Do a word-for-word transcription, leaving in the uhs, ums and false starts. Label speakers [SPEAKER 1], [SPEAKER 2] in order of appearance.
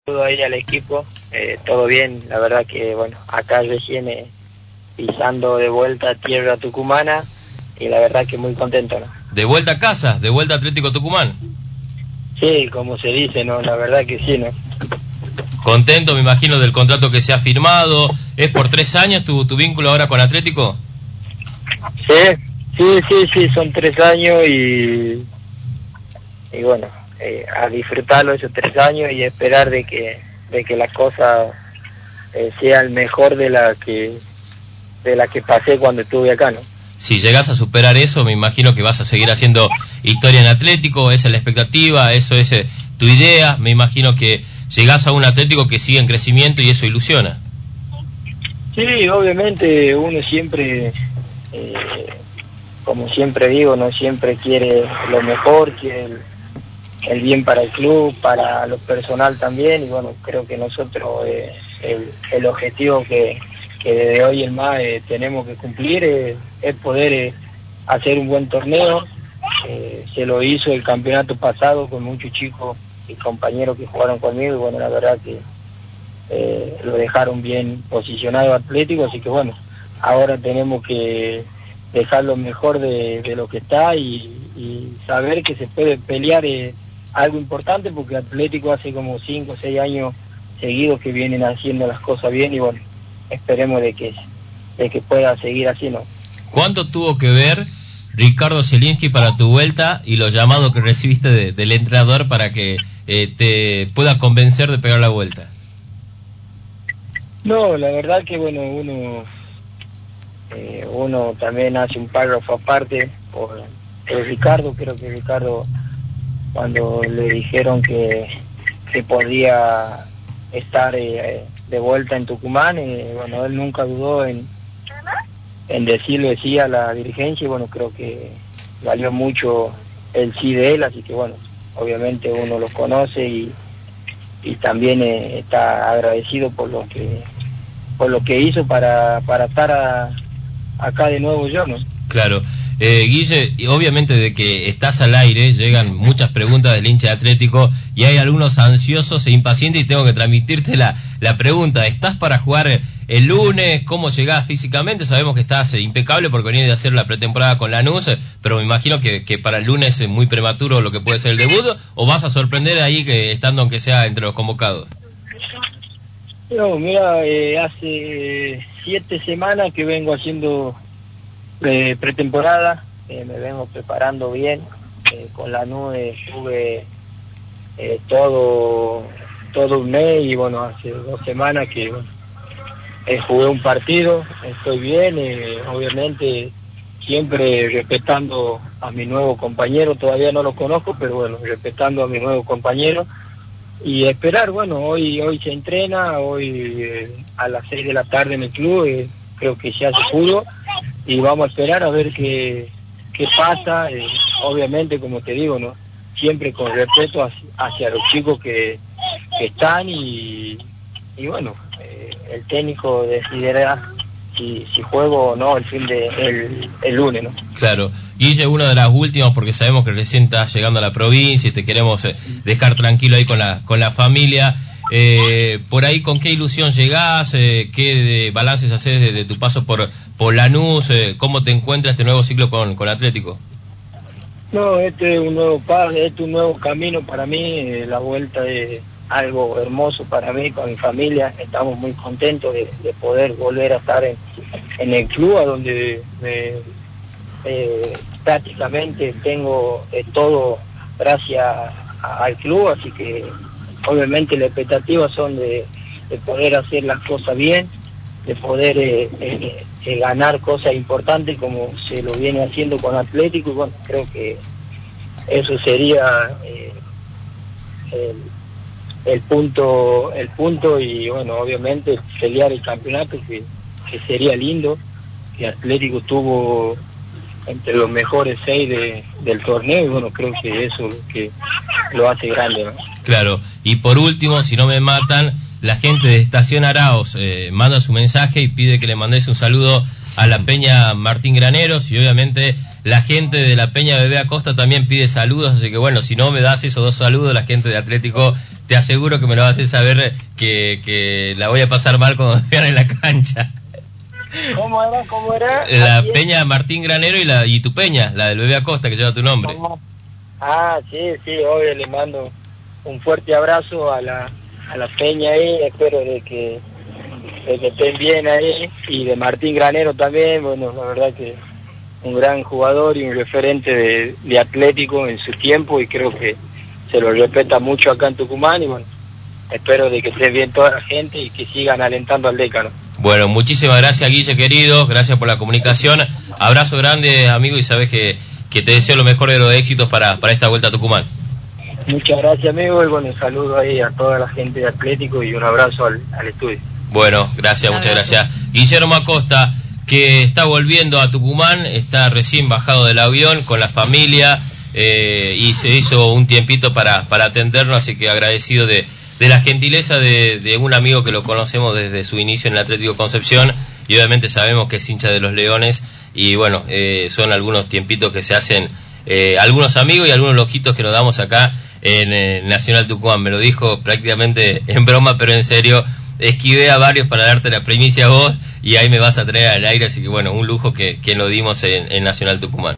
[SPEAKER 1] Todo ahí al equipo, eh, todo bien, la verdad que bueno, acá recién eh, pisando de vuelta a tierra tucumana y la verdad que muy contento, ¿no?
[SPEAKER 2] De vuelta a casa, de vuelta a Atlético Tucumán.
[SPEAKER 1] Sí, como se dice, ¿no? La verdad que sí, ¿no?
[SPEAKER 2] Contento, me imagino, del contrato que se ha firmado. ¿Es por tres años tu, tu vínculo ahora con Atlético?
[SPEAKER 1] Sí, sí, sí, sí, son tres años y, y bueno, eh, a disfrutarlo esos tres años y esperar de que, de que la cosa eh, sea el mejor de la que, de la que pasé cuando estuve acá, ¿no?
[SPEAKER 2] Si llegas a superar eso, me imagino que vas a seguir haciendo historia en Atlético. Esa es la expectativa, eso es eh, tu idea. Me imagino que llegás a un Atlético que sigue en crecimiento y eso ilusiona.
[SPEAKER 1] Sí, obviamente uno siempre, eh, como siempre digo, no siempre quiere lo mejor, quiere el, el bien para el club, para lo personal también, y bueno, creo que nosotros eh, el, el objetivo que, que desde hoy en más eh, tenemos que cumplir eh, es poder eh, hacer un buen torneo. Eh, se lo hizo el campeonato pasado con muchos chicos y compañeros que jugaron conmigo, y bueno, la verdad que Eh, lo dejaron bien posicionado Atlético, así que bueno, ahora tenemos que dejar lo mejor de, de lo que está y, y saber que se puede pelear eh, algo importante, porque Atlético hace como cinco o seis años seguidos que vienen haciendo las cosas bien y bueno, esperemos de que, de que pueda seguir así, ¿no?
[SPEAKER 2] ¿Cuánto tuvo que ver Ricardo Zielinski para tu vuelta y los llamados que recibiste de, del entrenador para que eh, te pueda convencer de pegar la vuelta?
[SPEAKER 1] No, la verdad que bueno, uno eh, uno también hace un párrafo aparte por, por Ricardo. Creo que Ricardo, cuando le dijeron que, que podía estar eh, de vuelta en Tucumán, eh, bueno, él nunca dudó en, en decirle sí a la dirigencia y bueno, creo que valió mucho el sí de él, así que bueno, obviamente uno lo conoce y, y también eh, está agradecido por lo que por lo que hizo para, para estar a, acá de nuevo yo, ¿no?
[SPEAKER 2] Claro. Eh, Guille, y obviamente de que estás al aire, llegan muchas preguntas del hincha de Atlético y hay algunos ansiosos e impacientes y tengo que transmitirte la, la pregunta. ¿Estás para jugar el lunes? ¿Cómo llegás físicamente? Sabemos que estás eh, impecable porque venís de hacer la pretemporada con Lanús, eh, pero me imagino que, que para el lunes es muy prematuro lo que puede ser el debut, ¿o vas a sorprender ahí que estando aunque sea entre los convocados?
[SPEAKER 1] No, mira, eh, hace siete semanas que vengo haciendo eh, pretemporada, eh, me vengo preparando bien, eh, con la nube estuve eh, todo todo un mes y bueno, hace dos semanas que bueno, eh, jugué un partido, estoy bien, eh, obviamente siempre respetando a mi nuevo compañero, todavía no lo conozco, pero bueno, respetando a mi nuevo compañero. Y esperar, bueno, hoy hoy se entrena, hoy eh, a las seis de la tarde en el club, eh, creo que ya se pudo, y vamos a esperar a ver qué, qué pasa, eh, obviamente, como te digo, ¿no? Siempre con respeto hacia, hacia los chicos que, que están y, y bueno, eh, el técnico decidirá si, si juego o no el fin de el, el lunes, ¿no?
[SPEAKER 2] Claro. Guille, una de las últimas, porque sabemos que recién estás llegando a la provincia y te queremos eh, dejar tranquilo ahí con la con la familia. Eh, por ahí, ¿con qué ilusión llegás? Eh, ¿Qué de balances haces de, de tu paso por, por Lanús? Eh, ¿Cómo te encuentras este nuevo ciclo con, con Atlético?
[SPEAKER 1] No, este es un nuevo padre, este es un nuevo camino para mí, eh, la vuelta es algo hermoso para mí, con mi familia, estamos muy contentos de, de poder volver a estar en, en el club, a donde me, eh, prácticamente tengo eh, todo gracias a, al club, así que obviamente las expectativas son de, de poder hacer las cosas bien, de poder eh, eh, eh, ganar cosas importantes como se lo viene haciendo con Atlético, y bueno, creo que eso sería eh, el, el punto el punto y bueno, obviamente pelear el campeonato, que, que sería lindo, que Atlético estuvo entre los mejores seis de, del torneo y bueno, creo que eso es lo que lo hace grande, ¿no?
[SPEAKER 2] Claro, y por último, si no me matan, la gente de Estación Araos eh, manda su mensaje y pide que le mandes un saludo a la Peña Martín Graneros y obviamente la gente de la Peña Bebé Acosta también pide saludos, así que bueno, si no me das esos dos saludos, la gente de Atlético, te aseguro que me lo vas a hacer saber que, que la voy a pasar mal cuando me vean en la cancha.
[SPEAKER 1] ¿Cómo era? ¿Cómo era?
[SPEAKER 2] La Peña Martín Granero y la y tu Peña, la del Bebé Acosta, que lleva tu nombre.
[SPEAKER 1] Ah, sí, sí, obvio, le mando un fuerte abrazo a la, a la Peña ahí, espero de que, de que estén bien ahí, y de Martín Granero también, bueno, la verdad que un gran jugador y un referente de, de Atlético en su tiempo, y creo que se lo respeta mucho acá en Tucumán, y bueno, espero de que esté bien toda la gente y que sigan alentando al Decano.
[SPEAKER 2] Bueno, muchísimas gracias, Guille, querido, gracias por la comunicación, abrazo grande, amigo, y sabes que, que te deseo lo mejor de los éxitos para, para esta vuelta a Tucumán.
[SPEAKER 1] Muchas gracias, amigo, y bueno, un saludo ahí a toda la gente de Atlético y un abrazo al, al estudio.
[SPEAKER 2] Bueno, gracias, muchas gracias. Guillermo Acosta, que está volviendo a Tucumán, está recién bajado del avión con la familia, eh, y se hizo un tiempito para, para atendernos, así que agradecido de, de la gentileza de, de un amigo que lo conocemos desde su inicio en el Atlético Concepción, y obviamente sabemos que es hincha de los Leones, y bueno, eh, son algunos tiempitos que se hacen, eh, algunos amigos y algunos loquitos que nos damos acá en eh, Nacional Tucumán. Me lo dijo prácticamente en broma, pero en serio. Esquivé a varios para darte la primicia a vos, y ahí me vas a traer al aire, así que bueno, un lujo que, que lo dimos en, en Nacional Tucumán.